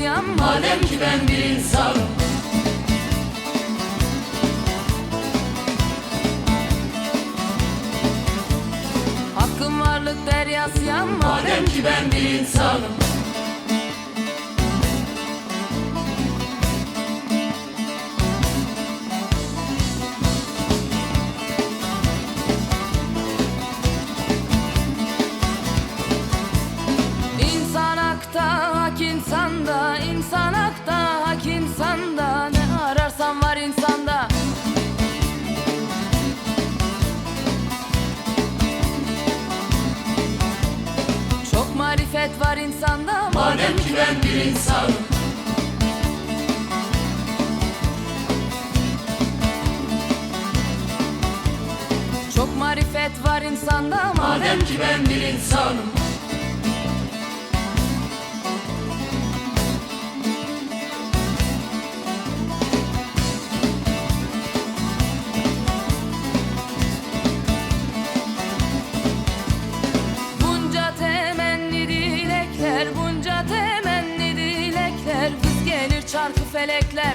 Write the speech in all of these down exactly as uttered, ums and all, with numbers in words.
deryasıyam, madem ki ben bir insanım. Hakkın varlık deryasıyam, Madem ki ben bir insanım. İnsan hakta, hak insanda, insan hakta, hak insanda. Ne ararsan var insanda. Çok marifet var insanda, Madem ki ben bir insanım. çok marifet var insanda. Madem ki ben bir insanım. Bunca temenni dilekler, bunca temenni dilekler, vız gelir çarkı felekler.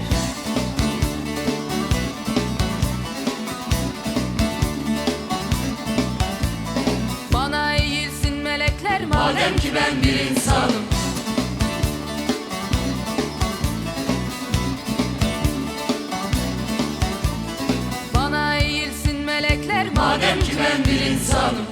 Bana eğilsin melekler, Madem ki ben bir insanım. bana eğilsin melekler. Madem ki ben bir insanım.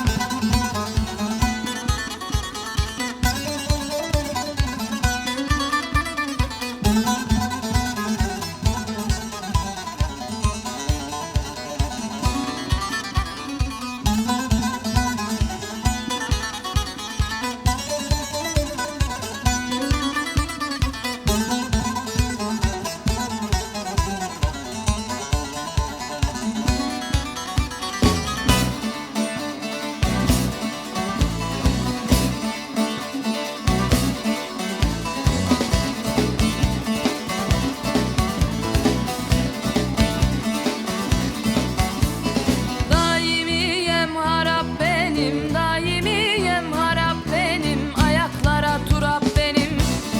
Daimiyem harap benim, daimiyem harap benim, ayaklara turap benim.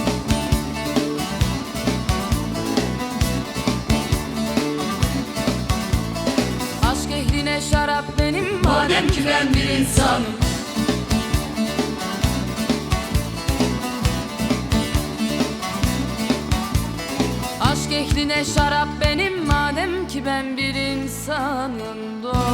Aşk ehline şarap benim, Madem ki ben bir insanım. aşk ehline şarap benim, madem ki ben bir insanım. Dost